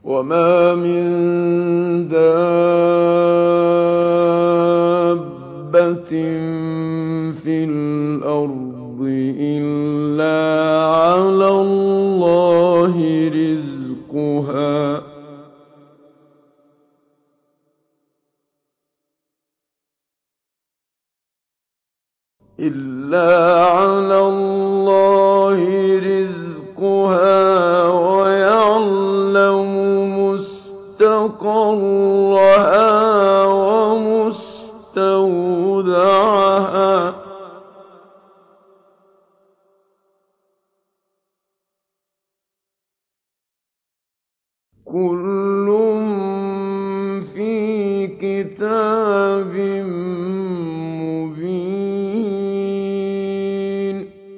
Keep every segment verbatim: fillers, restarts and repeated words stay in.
وَمَا مِن دَابَّةٍ فِي الْأَرْضِ إِلَّا عَلَى اللَّهِ رِزْقُهَا ۗ إِلَّا عَلَى اللَّهِ رِزْقُهَا وَيَعْلَمُ مُسْتَقَرَّهَا وَمُسْتَوْدَعَهَا ۚ كُلٌّ فِي كِتَابٍ مُّبِينٍ.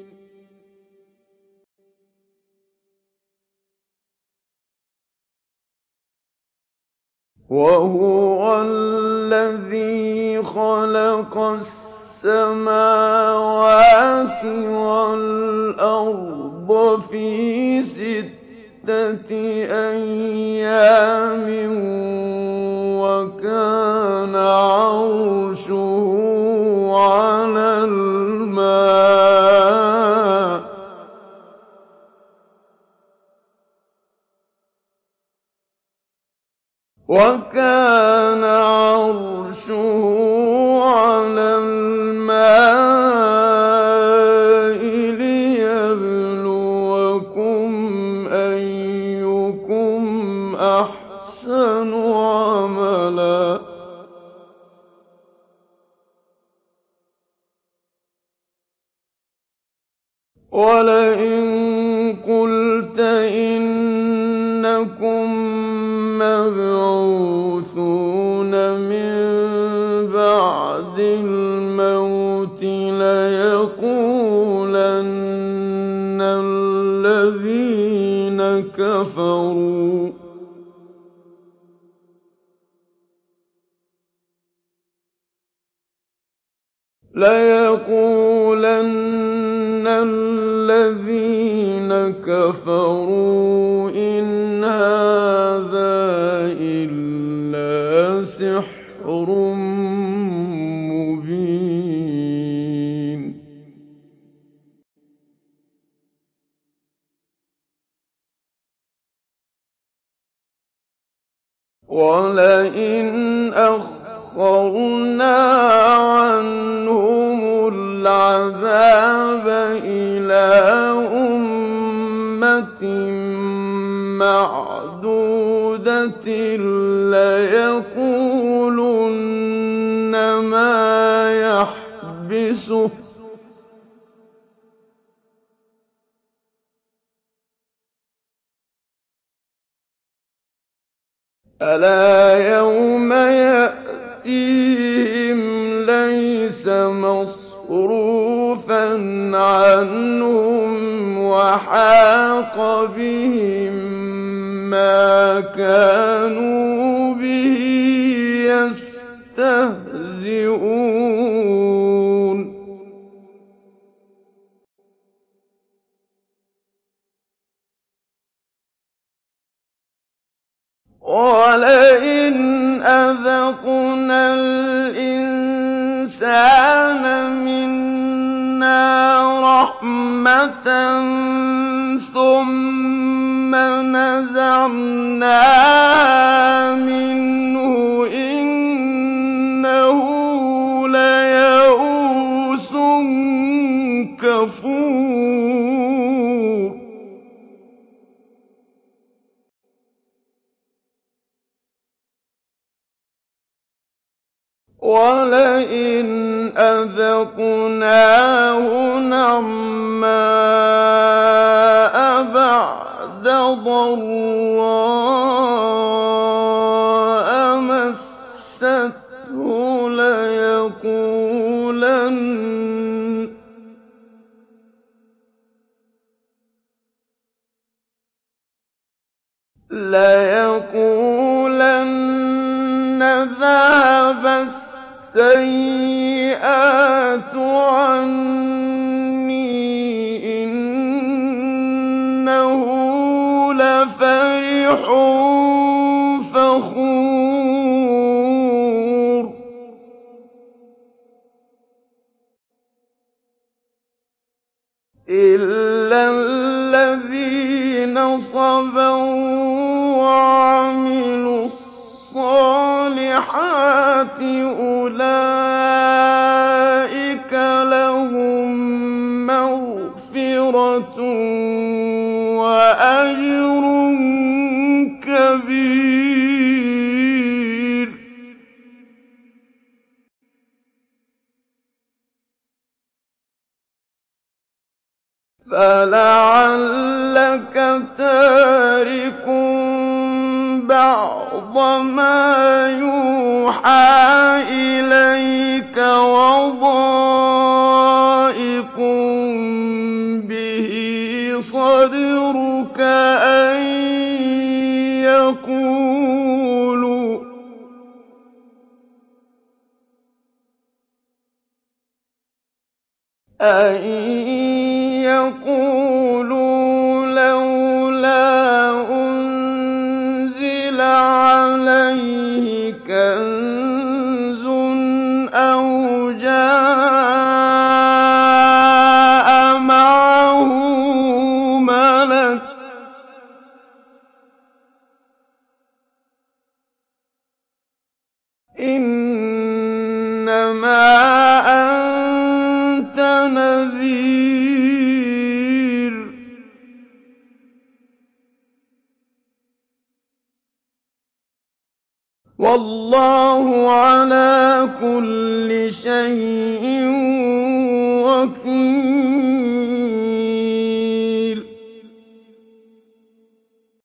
وَهُوَ الَّذِي خَلَقَ السَّمَاوَاتِ وَالْأَرْضَ فِي سِتَّةِ أَيَّامٍ وَكَانَ عَرْشُهُ عَلَى الْمَاءِ ۚ وَكَانَ عَرْشُهُ عَلَى الْمَاءِ لِيَبْلُوَكُمْ أَيُّكُمْ أَحْسَنُ عَمَلًا ۗ وَلَئِن قُلْتَ إِنَّكُم مَّبْعُوثُونَ مِن بَعْدِ الْمَوْتِ لَيَقُولَنَّ الَّذِينَ كَفَرُوا لَيَقُولَنَّ الَّذِينَ كَفَرُوا إِنْ هَٰذَا إِلَّا سِحْرٌ مُّبِينٌ. وَلَئِنْ أَخَّرْنَا عَنْهُمُ الْعَذَابَ إِلَىٰ أُمَّةٍ مَّعْدُودَةٍ لَّيَقُولُنَّ مَا يَحْبِسُهُ ۗ أَلَا يَوْمَ يَأْتِيهِمْ لَيْسَ مَصْرُوفًا عَنْهُمْ وَحَاقَ بِهِم مَّا كَانُوا بِهِ يَسْتَهْزِئُونَ. وَلَئِنْ أَذَقْنَا الْإِنسَانَ مِنَّا رَحْمَةً ثُمَّ نَزَعْنَاهَا مِنْهُ إِنَّهُ لَيَئُوسٌ كَفُورٌ. وَلَئِنْ أَذَقْنَاهُ نَعْمَاءَ بَعْدَ ضَرَّاءَ مَسَّتْهُ لَيَقُولَنَّ لَيَقُولَنَّ ذَهَبَ السَّيِّئَاتُ عَنِّي إِنَّهُ لَفَرِحٌ فَخُورٌ إِلَّا الَّذِينَ صَبَرُوا وَعَمِلُوا الصَّالِحَاتِ أُولَٰئِكَ لَهُم مَّغْفِرَةٌ وَأَجْرٌ كَبِيرٌ فَلَعَلَّكَ تَارِكٌ بَعْضَ مَا يُوحَىٰ إِلَيْكَ وَضَائِقٌ بِهِ صَدْرُكَ أَن يَقُولُوا أَن يَقُولُوا لَوْلَا أُنزِلَ عَلَيْهِ كَنزٌ أَوْ جَاءَ مَعَهُ مَلَكٌ ۚ إِنَّمَا أَنتَ نَذِيرٌ ۚ وَاللَّهُ عَلَىٰ كُلِّ شَيْءٍ وَكِيلٌ